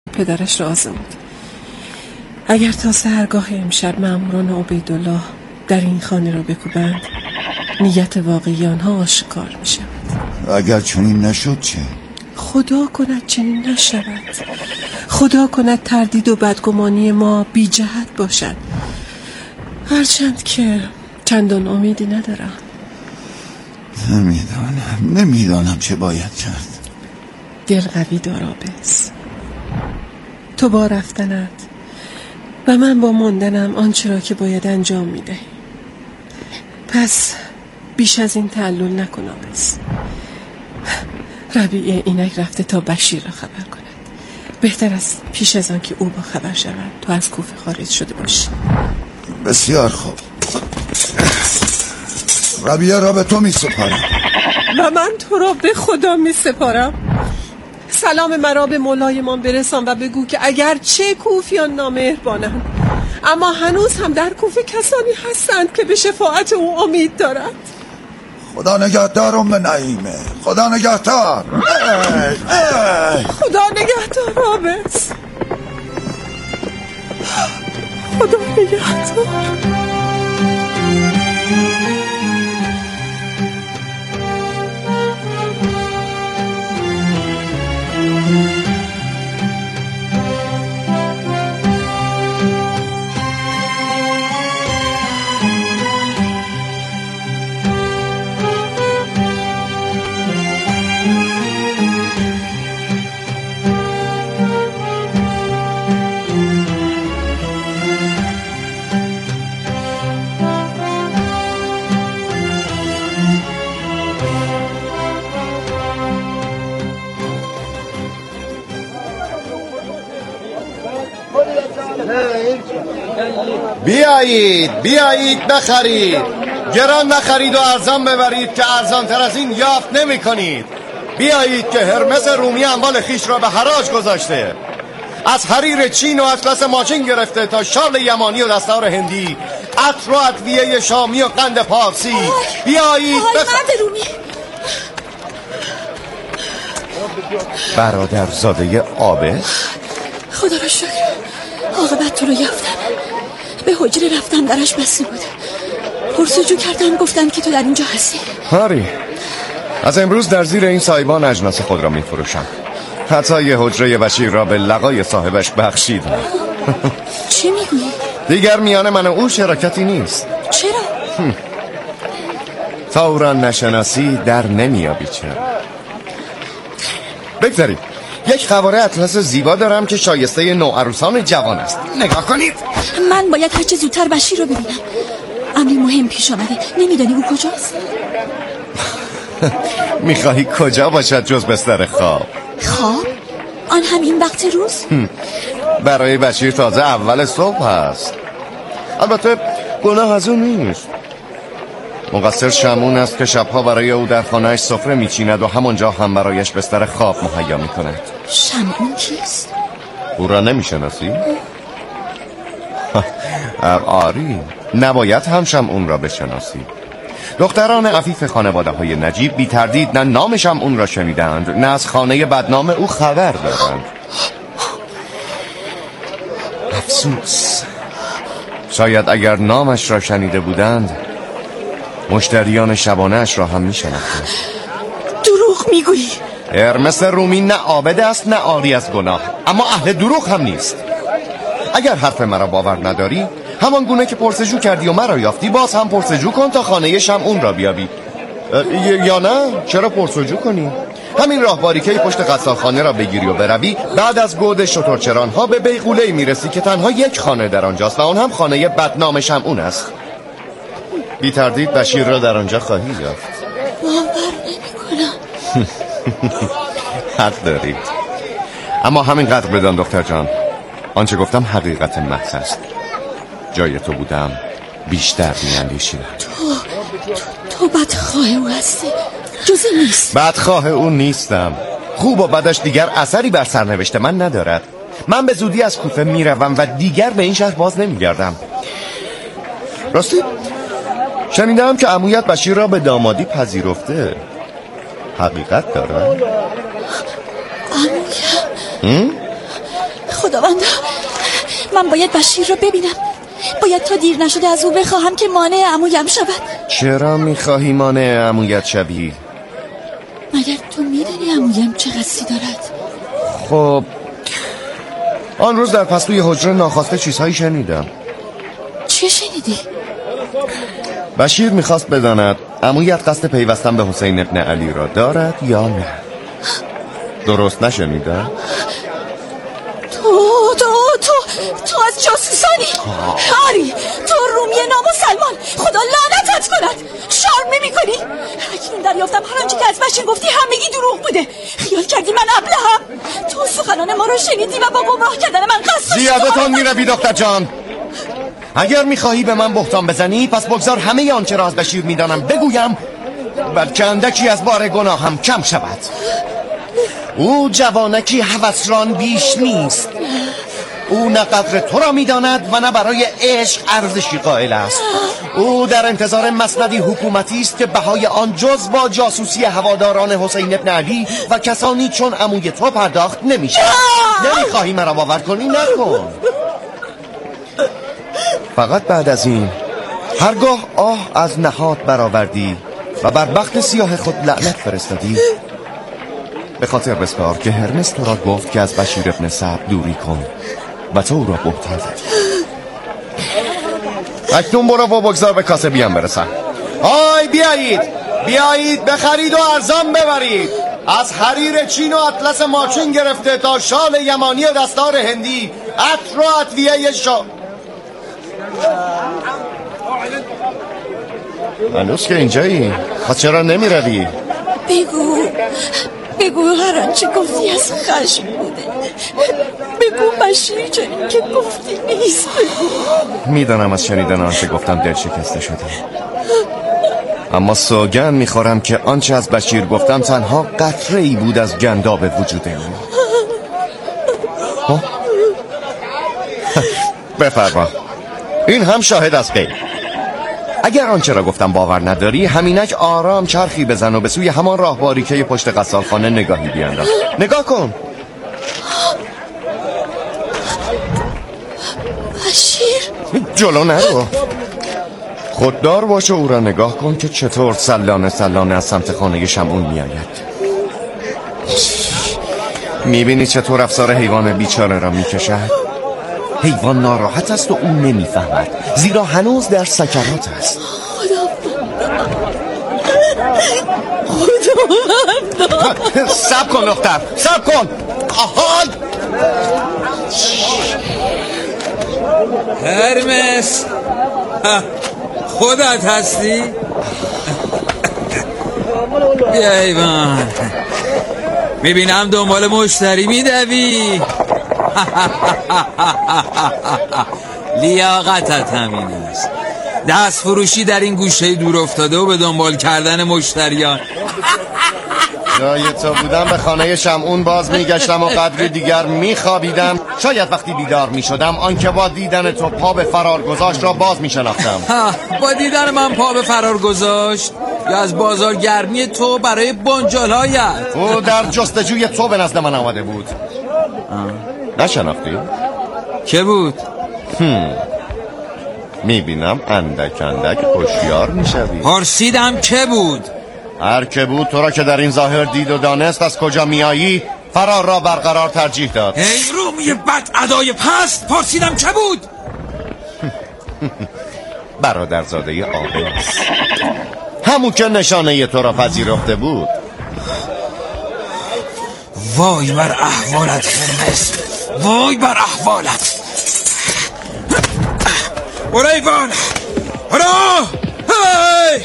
پدرش راضی بود. اگر تا سحرگاه امشب مأموران عبیدالله در این خانه را بکوبند، نیت واقعی آنها آشکار می شود. اگر چنین نشد چه؟ خدا کند چنین نشود. خدا کند تردید و بدگمانی ما بی جهت باشد، هرچند که چندان امیدی ندارم. نمیدانم چه باید کرد. دل قوی دار آبس. تو با رفتنت و من با ماندنم آنچه را که باید انجام میده. پس بیش از این تعلل نکن آبس. ربیع اینک رفته تا بشیر را خبر کند. بهتر است پیش از آن که او با خبر شود تو از کوفه خارج شده باشی. بسیار خوب. ربیع را به تو می سپارم. و من تو را به خدا می سپارم. سلام مرا به مولایمان برسان و بگو که اگر چه کوفیان نامهربانند، اما هنوز هم در کوفه کسانی هستند که به شفاعت او امید دارند. خدا نگهدار ام نعیمه. خدا نگهدار. خدا نگهدار آبس. خدا نگهدار. بیایید بخرید. گران نخرید و ارزان ببرید که ارزان تر از این یافت نمی کنید. بیایید که هرمس رومی اموال خیش را به حراج گذاشته. از حریر چین و اطلس ماچین گرفته تا شال یمانی و دستار هندی، عطر و ادویه شامی و قند پارسی. بیایید مرد رومی. برادرزاده آبس. خدا را شکر عاقبت تو رو یافتم. به حجره رفتم درش بسته بود. پرسجو کردم گفتن که تو در اینجا هستی. هاری، از امروز در زیر این سایبان اجناس خود را می فروشم. حتی یه حجره بشیر را به لقای صاحبش بخشیدم. چه میگویی؟ دیگر میان من و او شراکتی نیست. چرا؟ تا او را نشناسی در نمیابی. چرا؟ بگذارید یک قواره اطلس زیبا دارم که شایسته نوعروسان جوان است. نگاه کنید. من باید هرچه زودتر بشیر رو ببینم. امری مهم پیش آمده. نمیدانی او کجاست؟ میخواهی کجا باشد جز بستر خواب؟ خواب؟ آن هم این وقت روز؟ برای بشیر تازه اول صبح هست. البته گناه از اون نیست. مقصر شمعون است که شبها برای او در خانهش سفره میچیند و همونجا هم برایش بستر خواب مهیا میکند. شمعون کیست؟ او را نمیشناسی؟ آری، نباید هم شمعون را بشناسی. دختران عفیف خانواده های نجیب بی تردید نه نام شمعون را شنیدند نه از خانه بدنام او خبر دارند. افسوس، شاید اگر نامش را شنیده بودند مشتریان شبانه اش را هم می شناختند. دروغ میگویی؟ هرمس رومی نه عابد است نه عاری از گناه، اما اهل دروغ هم نیست. اگر حرف مرا باور نداری، همان گونه که پرسجو کردی و مرا یافتی باز هم پرسجو کن تا خانه شمعون را بیابی. یا نه، چرا پرسجو کنی؟ همین راهباریکه پشت قصالخانه را بگیری و بروی، بعد از گود شترچران ها به بیغوله‌ای میرسی که تنها یک خانه در آنجاست و آن هم خانه بدنام شمعون است. بی تردید بشیر را در آنجا خواهی یافت. باور نمی‌کنم. حق دارید، اما همینقدر بدان دختر جان، آنچه گفتم حقیقت محض است. جای تو بودم بیشتر می‌اندیشیدم. تو بدخواه او هستی، جزی نیست. بدخواه او نیستم. خوب و بدش دیگر اثری بر سرنوشت من ندارد. من به زودی از کوفه میروم و دیگر به این شهر باز نمیگردم. راستی شنیدم که عمویت بشیر را به دامادی پذیرفته. حقیقت دارد؟ عمویم؟ خداوندا، من باید بشیر رو ببینم. باید تا دیر نشده از او بخواهم که مانع عمویم شود. چرا میخواهی مانع عمویت شوی؟ مگر تو میدونی عمویم چه قصی دارد؟ خب آن روز در پستوی حجره ناخواسته چیزهایی شنیدم. چه شنیدی؟ بشیر میخواست بداند عمویت قصد پیوستن به حسین ابن علی را دارد یا نه. درست نشنیدم؟ تو از جاسوسانی؟ آری، تو رومی نامسلمان، خدا لعنتت کند. شرم نمی‌کنی؟ اکنون دریافتم هر آنچه که از بشیر گفتی همگی دروغ بوده. خیال کردی من ابلهم؟ تو سخنان ما رو شنیدی و با گمراه کردن من قصد زیادتان میروی دختر جان. اگر میخواهی به من بهتان بزنی پس بگذار همه آنچه را از بشیر میدانم بگویم، بلکه اندکی از بار گناهم کم شود. او جوانکی هوسران بیش نیست. او نه قدر تو را میداند و نه برای عشق ارزشی قائل است. او در انتظار مسندی حکومتی است که بهای آن جز با جاسوسی هواداران حسین ابن علی و کسانی چون عموی تو پرداخت نمیشه. نمیخواهی مرا باور کنی؟ نکن. فقط بعد از این هرگاه آه از نهاد برآوردی و بر بخت سیاه خود لعنت فرستادی، به خاطر بسپار که هرمس تو را گفت که از بشیر ابن سعد دوری کن و تو او را بهتر زدی. اکنون برو و بگذار به کاسبیم برسن. آی بیایید بخرید و ارزان ببرید. از حریر چین و اطلس ماچین گرفته تا شال یمانی دستار هندی، عطر و ادویه هنوز که اینجایی؟ خب چرا نمی روی؟ بگو هر آنچه گفتی از خشم بوده. بگو بشیر چنین که گفتی نیست. بگو. میدانم از شنیدن آنچه گفتم دل شکسته شدم، اما سوگند میخورم که آنچه از بشیر گفتم تنها قطره ای بود از گنداب وجود او. بفرما، این هم شاهد از غیب. اگر آنچه را گفتم باور نداری، همینک آرام چرخی بزن و به سوی همان راهباری که پشت قصالخانه نگاهی بیانداز. نگاه کن. بشیر، جلو نرو. خوددار باش و او را نگاه کن که چطور سلانه از سمت خانه شمعون میآید. میبینی چطور افسار حیوان بیچاره را میکشد؟ حیوان ناراحت است و او نمیفهمد، زیرا هنوز در سکرات است. خدا صبر کن دختر، صبر کن. آهای هرمس، خودت هستی؟ بیا حیوان، میبینم دنبال مشتری میدوی. لیاقتت همین است. دست فروشی در این گوشه دور افتاده و به دنبال کردن مشتریان. جای تو بودم به خانه شمعون باز میگشتم و قدری دیگر میخوابیدم. شاید وقتی بیدار میشدم آنکه با دیدن تو پا به فرار گذاشت را باز میشناختم. با دیدن من پا به فرار گذاشت یا از بازار گرمی تو برای بنجال‌هایت؟ او در جستجوی تو به نزد من آمده بود. نشناختی؟ که بود؟ میبینم اندک هوشیار میشوی. پرسیدم که بود؟ هر که بود تو را که در این ظاهر دید و دانست از کجا میایی، فرار را برقرار ترجیح داد. ای رومی بد ادای پست، پرسیدم که بود؟ برادرزاده عاقل است، همون که نشانه تو را پذیرفته بود. وای بر احوالت هرمس، وای بر احوالت. برو ایوان، برو. هی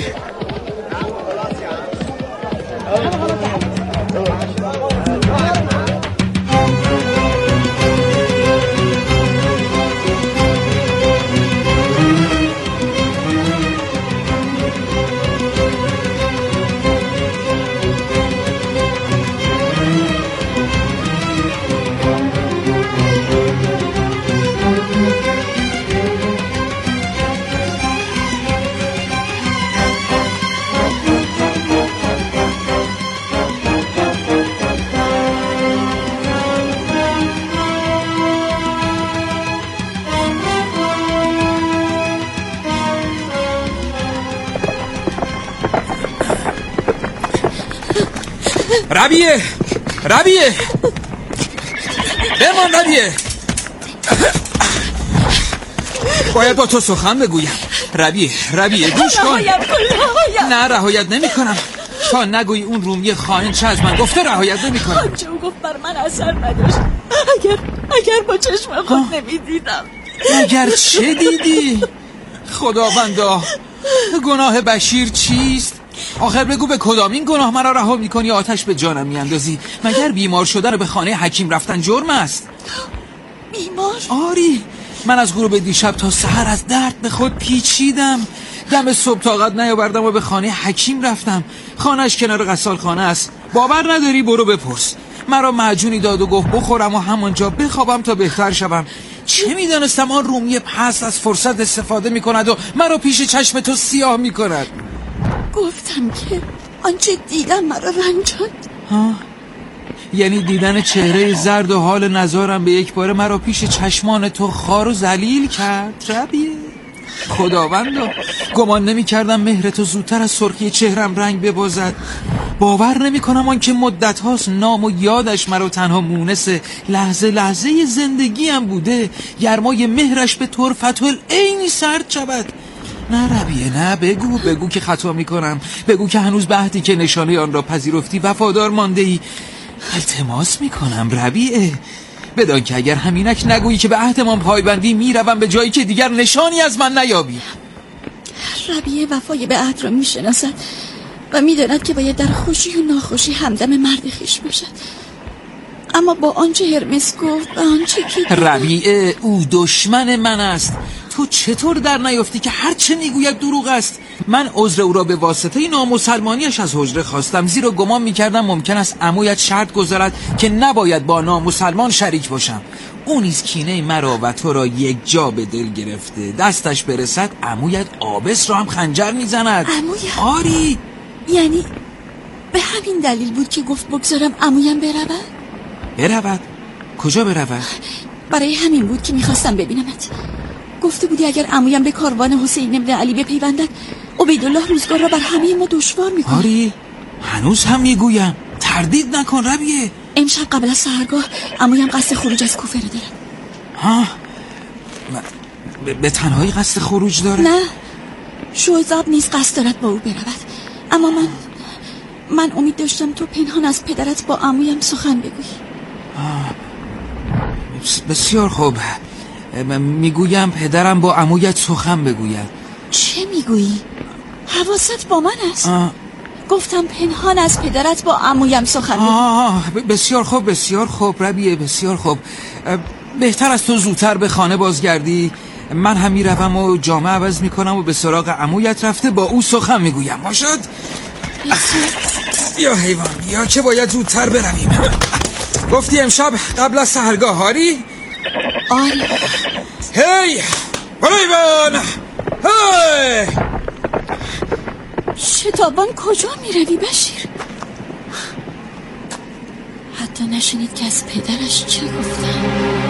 ربیه بمان ربیه، باید با تو سخن بگویم. ربیه گوش کن. نه رهایت نمی کنم تا نگویی اون رومی خائن چه از من گفته. رهایت نمی کنم. آنچه او گفت بر من اثر نداشت. اگر با چشم خود نمیدیدم. اگر چه دیدی؟ خداوندا، گناه بشیر چیست؟ آخر بگو به کدامین گناه مرا رها میکنی آتش به جانم میاندازی؟ مگر بیمار شدن و به خانه حکیم رفتن جرم است؟ بیمار؟ آری، من از غروب دیشب تا سحر از درد به خود پیچیدم. دم صبح طاقت نیاوردم و به خانه حکیم رفتم. خانهش کنار غسالخانه است. باور نداری؟ برو بپرس. مرا معجونی داد و گفت بخورم و همانجا بخوابم تا بهتر شوم. چه میدانستم آن رومی پست از فرصت استفاده میکند و مرا پیش چشم تو سیاه میکند. گفتم که آنچه دیدم مرا رنجاند. یعنی دیدن چهره زرد و حال نزارم به یک باره مرا پیش چشمان تو خار و ذلیل کرد. ربیه، خداوندا، گمان نمی کردم مهر تو زودتر از سرخی چهرم رنگ ببازد. باور نمی کنم آن که مدت هاست نام و یادش مرا تنها مونس لحظه زندگیم بوده. گرمای مهرش به طرفت العینی سرد شود. نه ربیه، نه، بگو که خطا می کنم. بگو که هنوز به عهدی که نشانه آن را پذیرفتی وفادار مانده ای. التماس می کنم ربیه، بدان که اگر همینک نگویی که به عهدمان پایبندی میروم به جایی که دیگر نشانی از من نیابی. ربیه وفای به عهد را میشناسد و میداند که باید در خوشی و ناخوشی همدم مرد خویش باشد. اما با آنچه هرمس گفت و آنچه که ربیه، او دشمن من است. تو چطور در نیافتی که هر چه میگوید دروغ است؟ من عذر او را به واسطه نامسلمانیش از حجره خواستم، زیرا گمان میکردم ممکن است عمویت شرط گذارد که نباید با نامسلمان شریک باشم. او نیز کینه مرا و تو را یک جا به دل گرفته. دستش برسد عمویت آبس را هم خنجر میزند. عمویت؟ آری. یعنی به همین دلیل بود که گفت بگذارم عمویم برود؟ کجا برود؟ برای همین بود که میخواستم ببینمت. گفته بودی اگر عمویم به کاروان حسین ابن علی بپیوندد، عبیدالله روزگار را بر همه ما دشوار میکنه. آری، هنوز هم میگویم، تردید نکن ربیه. امشب قبل از سحرگاه عمویم قصد خروج از کوفه را دارد. به تنهایی قصد خروج داره؟ نه، شوزاب نیز قصد دارد با او برود. اما من امید داشتم تو پنهان از پدرت با عمویم سخن بگویی. بسیار خوب. میگویم پدرم با عمویت سخن بگوید. چه میگویی؟ حواست با من است. گفتم پنهان از پدرت با عمویم سخن بگویی. بسیار خوب ربیه، بسیار خوب. بهتر از تو زودتر به خانه بازگردی. من هم میروم و جامه عوض میکنم و به سراغ عمویت رفته با او سخن میگویم. باشد؟ یا حیوان، یا که باید زودتر برویم. گفتی امشب قبل از سحرگاه آری؟ آری. هی برایبان، هی شتابان کجا میروی بشیر؟ حتی نشنید که از پدرش چه گفتن.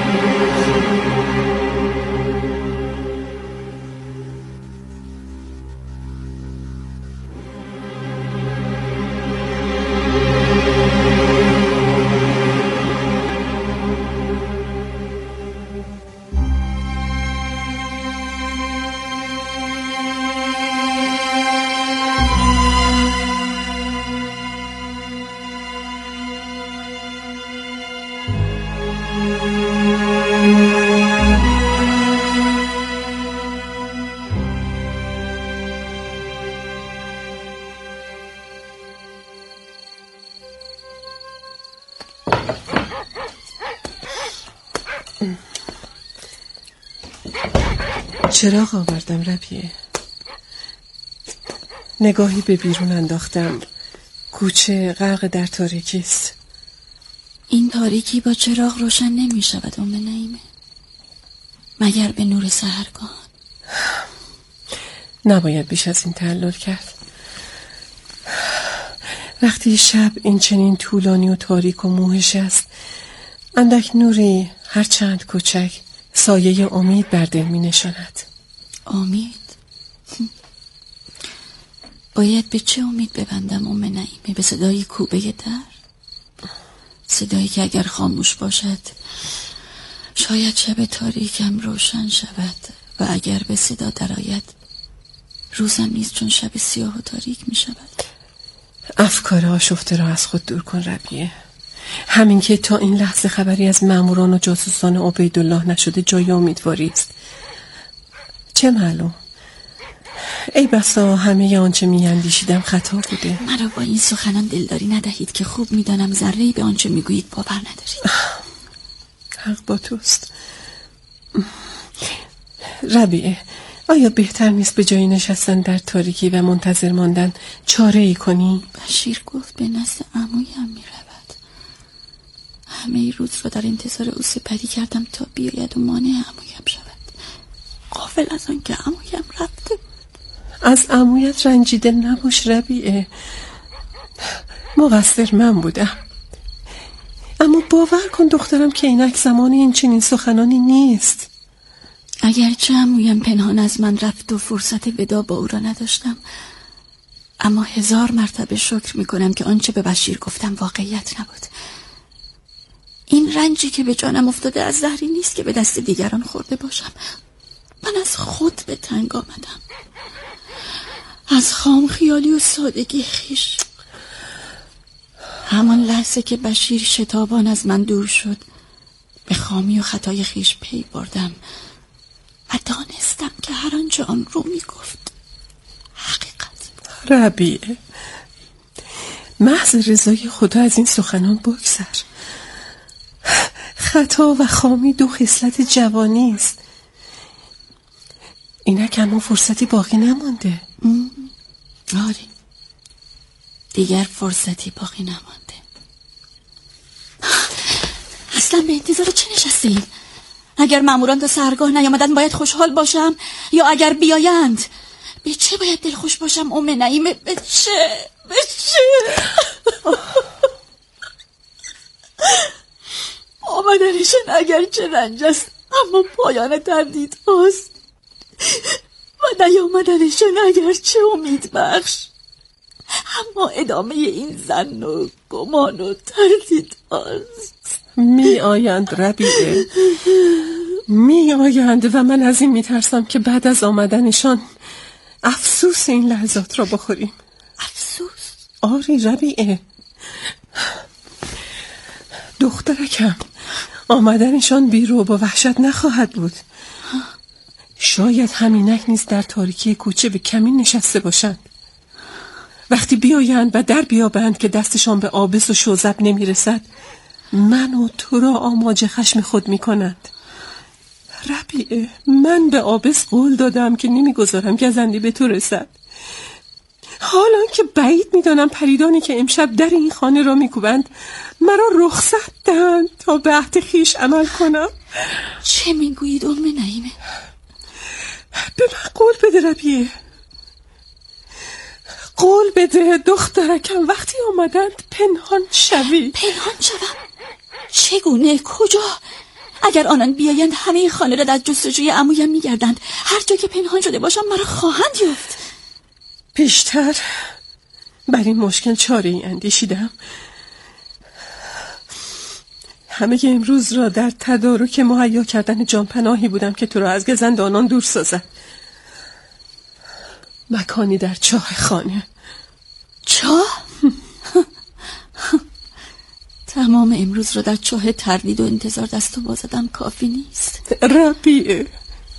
چراغ آوردم ربیه. نگاهی به بیرون انداختم. کوچه غرق در تاریکی است. این تاریکی با چراغ روشن نمی شود ام نعیمه، مگر به نور سحرگاه. نباید بیش از این تعلل کرد. وقتی شب این چنین طولانی و تاریک و موهش است، اندک نوری هرچند کوچک سایه امید بر دل می نشاند. امید؟ باید به چه امید ببندم ام نعیمه؟ به صدای کوبه در؟ صدایی که اگر خاموش باشد شاید شب تاریکم روشن شود و اگر به صدا درآید روزم نیز چون شب سیاه و تاریک می شود. افکار آشفته را از خود دور کن ربیه. همین که تا این لحظه خبری از ماموران و جاسوسان عبیدالله نشده جای امیدواری است. چه معلوم، ای بسا همه آنچه می اندیشیدم خطا بوده. مرا با این سخنان دلداری ندهید که خوب می دانم ذره‌ای به آنچه می گویید باور ندارید. حق با توست ربیه. آیا بهتر نیست به جای نشستن در تاریکی و منتظر ماندن چاره ای کنی؟ بشیر گفت به نزد عمویم می رود. همه روز را در انتظار او سپری کردم تا بیاید و مانع عمویم شود، غافل از آن که عمویم رفته. از عمویت رنجیده نباش ربیه، مقصر من بودم. اما باور کن دخترم که اینک زمان این چنین سخنانی نیست. اگرچه عمویم پنهان از من رفت و فرصت ودا با او را نداشتم، اما 1000 مرتبه شکر میکنم که آنچه به بشیر گفتم واقعیت نبود. این رنجی که به جانم افتاده از زهری نیست که به دست دیگران خورده باشم. من از خود به تنگ آمدم، از خام خیالی و سادگی خیش. همان لحظه که بشیر شتابان از من دور شد به خامی و خطای خیش پی بردم و دانستم که هر آنچه آن رو می گفت حقیقت. ربیه، محض رضای خدا از این سخنان بگذر. خطا و خامی 2 خصلت جوانی است. اینک اما فرصتی باقی نمانده. آره، دیگر فرصتی باقی نمانده. اصلا به انتظار چه نشستیم؟ اگر ماموران تا سحرگاه نیامدن باید خوشحال باشم، یا اگر بیایند به چه باید دلخوش باشم؟ نعیمه به چه؟ آمدنشان اگر چه رنج است اما پایان تردید هاست و نیامدنشان اگر چه امید بخش اما ادامه این ظن و گمان و تردید هاست. می آیند ربیعه، می آیند و من از این می ترسم که بعد از آمدنشان افسوس این لحظات را بخوریم. افسوس؟ آری ربیعه، دخترکم آمدنشان بی رعب و وحشت نخواهد بود. شاید همینک نیز در تاریکی کوچه به کمین نشسته باشند. وقتی بیایند و در بیابند که دستشان به آبس و شوزب نمیرسد، من و تو را آماج خشم خود میکنند. ربیعه، من به آبس قول دادم که نمیگذارم گزندی به تو رسد. حالا که بعید میدانم پریدانی که امشب در این خانه را میکوبند مرا رخصت دهند تا به عهد خویش عمل کنم. چه میگویید نعیمه؟ به من قول بده ربیعه، قول بده دخترکم وقتی آمدند پنهان شوی. پنهان شوم؟ چگونه؟ کجا؟ اگر آنان بیایند همه خانه را در جستجوی عمویم میگردند. هر جا که پنهان شده باشم مرا خواهند یافت. پیشتر بر این مشکل چاره ای اندیشیدم. همه امروز را در تدارک مهیا کردن جانپناهی بودم که تو را از گزند آنان دور سازد. مکانی در چاه خانه. چاه؟ تمام امروز را در چاه تردید و انتظار دست و بازدم کافی نیست. ربیعه،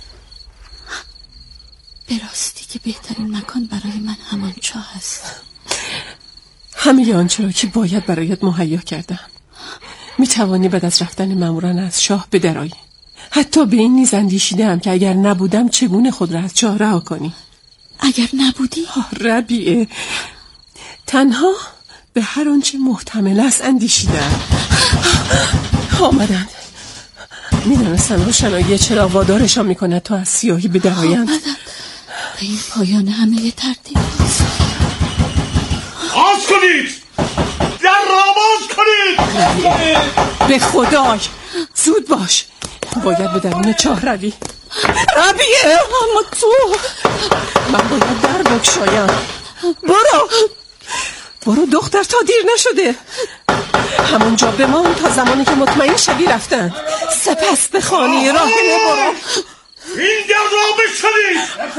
به راستی که بهترین مکان برای من همان چاه است. همه آنچه را که باید برایت مهیا کردم. می توانی بعد از رفتن ماموران از شاه بدرایی. حتی به این نیز اندیشیدم که اگر نبودم چگونه خود را از چاه رها کنی. اگر نبودی؟ ربیعه، تنها به هر آنچه محتمل است اندیشیدم. آمدند. میدانستم روشنایی چرا وادارشان میکند تا از سیاهی بدرایند. آمدند. به این پایان همه ترتیب است. باز کنید! در را باز کنید! به خدای زود باش، باید به درون چاه روی. ربیعه، اما تو من باید در بگشایم. برو دختر تا دیر نشده. همونجا بمان تا زمانی که مطمئن شدی رفتن. سپس به خانه راحله برو. این در را بشنید.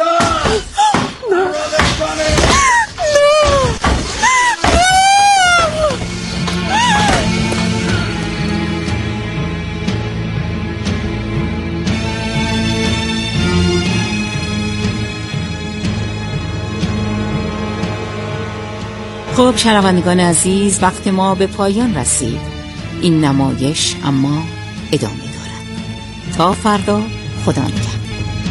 خب شنوندگان عزیز، وقت ما به پایان رسید. این نمایش اما ادامه دارد. تا فردا، خدا نگهدار.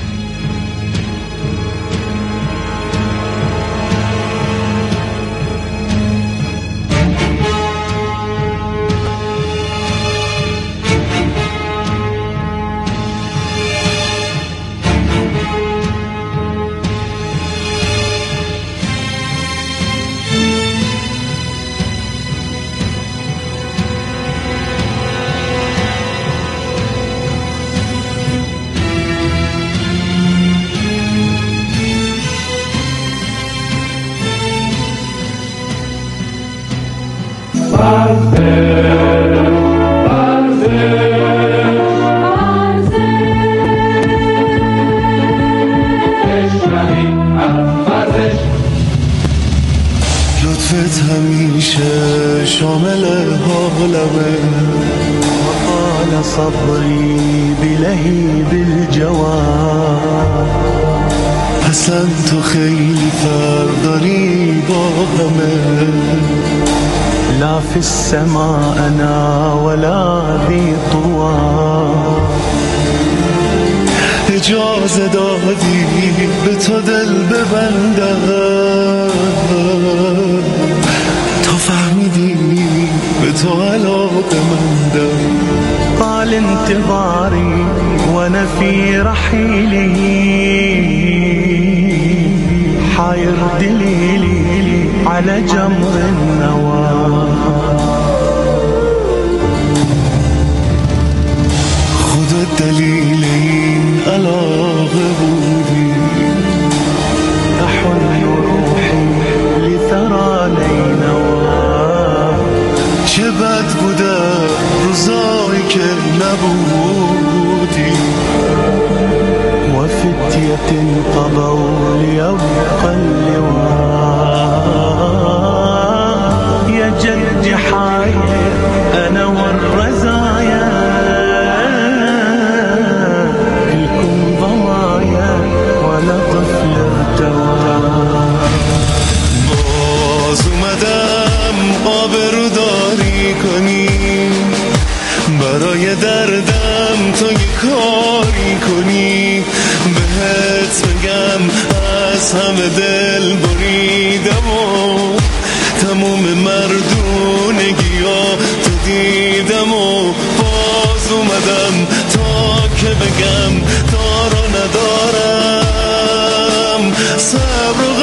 لطفت همیشه شامل حالمه وقال صبري بلهيب الجواب اصلا تو خیلی فرق داری با همه لا في السماء انا ولا ذي طوى اجازه دادی به تو دل ببندم تا فهمیدی به تو علاقه مندم طال انتظاري وانا في رحيلي حاير دليلي على جمر النوى خدا دلیل این علاقه بودی احن روحی لثرى نینوا چه بد بوده روزایی که نبودی وفتية قضوا ليبقى اللواء يا جد حاير أنا والرزايا كلكم ضوايا ولا طفل ارتوى باز اومدم آبروداری کنی برای دردم تو یه کاری کنی بهت بگم از همه دل بریدم و تموم مردونگیا تو دیدم و باز اومدم تا که بگم دارو ندارم صبر و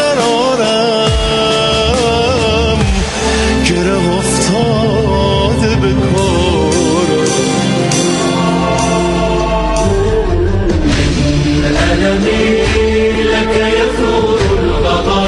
قرارم گره افتاده به کارم الألم لك يثور الغضب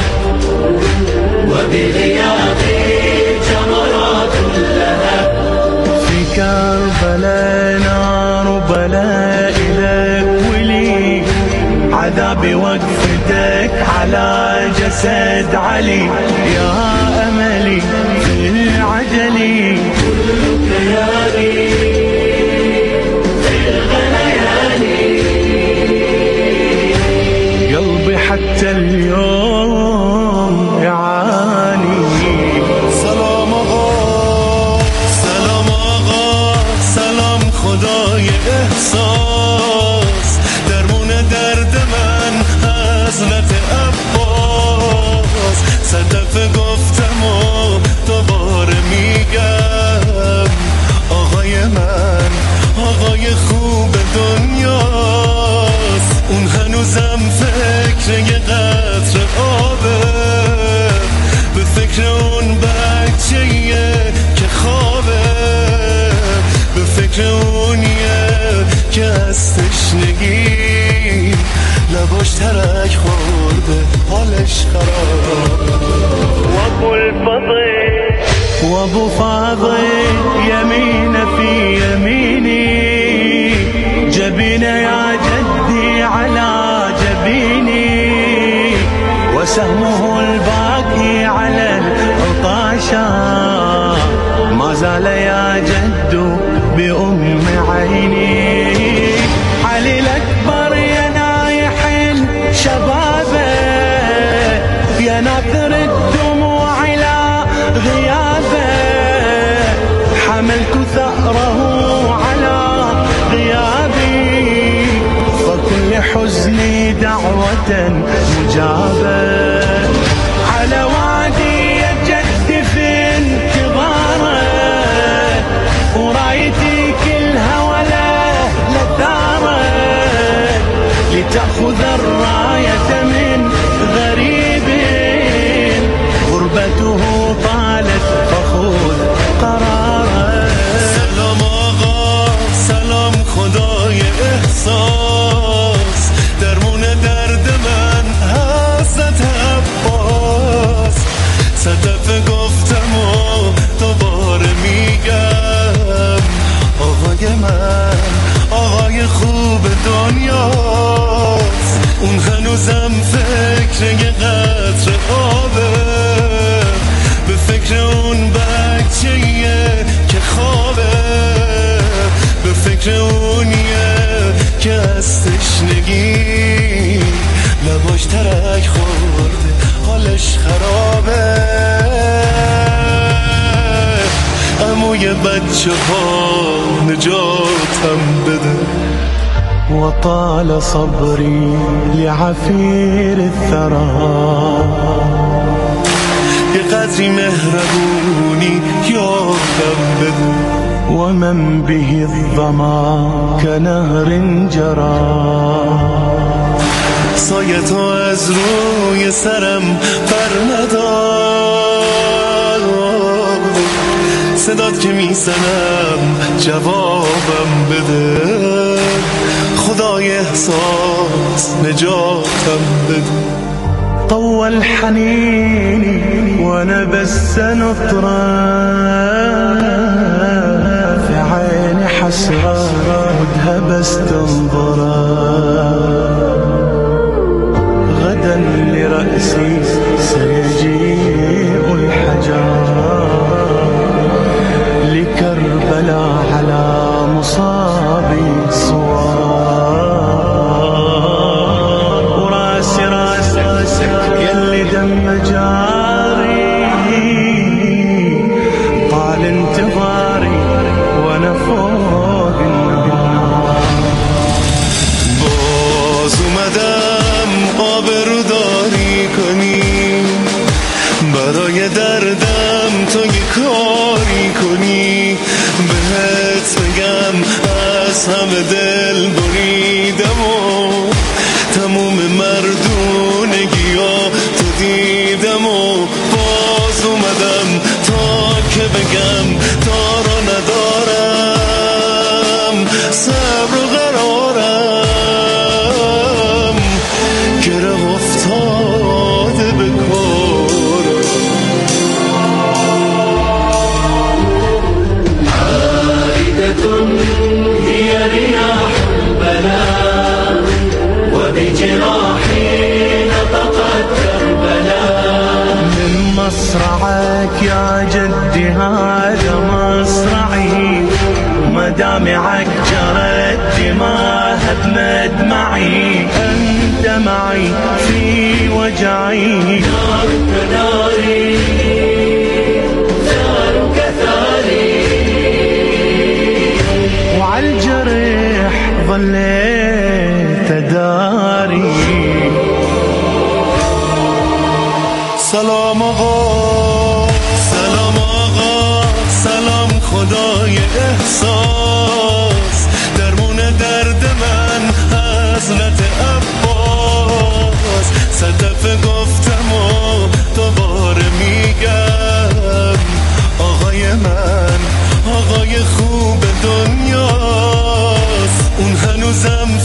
وبغيابي جمرات اللهب في كربلاء نار بلاء لك ولي عذابي وقفتك على جسد علي يا أملي في العجلي كل كياني حتى اليوم يعاني سلام آقا سلام آقا سلام خدای احساس درمون درد من حضرت عباس صدف گفتم و دوباره میگم آقای من آقای خوب دنیاست اون هنوزم فکر یه قطر آبه به فکر اون بچه‌یه که خوابه به فکر اونیه که از تشنگی لباش ترک خورده حالش خراب و بلفظه وابو فاضل يمين في يميني جبينه يا جدي على جبيني وسهمه الباقي على العطاشة ما زال يا جد بأم عيني علي الأكبر يا نايح الشبابه يا ناثر الدموع على غيابه حملت ثأره على غيابي فكل حزني دعوة مجابة على وادي يا جد في انتظاره ورايتي كلها ولا لداره لتأخذ الراية من غريب غربته طالت فخذ قراره سلام آقا سلام خدای احساس درمون درد من حضرت عباس صدف گفتم و دوباره میگم آقای من آقای خوب دنیاست اون هنوزم فکر یه قطر آبه به فکر اون بچه‌یه که خوابه به فکر اونیه که از تشنگی لباش ترک خورده حالش خرابه اموی بچه ها نجاتم بده وطال صبري لعفير الثرى بقدر مهربوني يوم بده ومن به الظما كنهر جرى سایتو از روی سرم برندار صدات که میسنم جوابم بده خدای احساس نجاتم بده طول حنيني وانا بس نطرة في عيني حسرة ودها بس تنظرة غدا لرأسي سيجيء الحجار لكربلاء على مصابي صوار وراسي راسك يلي دم جاري طال انتظاري وانا فوق النار باز اومدم آبروداری کنی برای دردم تو یه کاری کنی بهت بگم از همه دل بریدم و تموم مردونگیا تو دیدم و باز اومدم تا که بگم تا را ندارم صبر و قرارم گره افتاده به کارم عائدة هي رياح البلاء وبجراحي نطقت كربلاء من مصرعك يا جدي هذا مصرعي ومدامعك جرت دماها بمدمعي أنت معي في وجعي نارك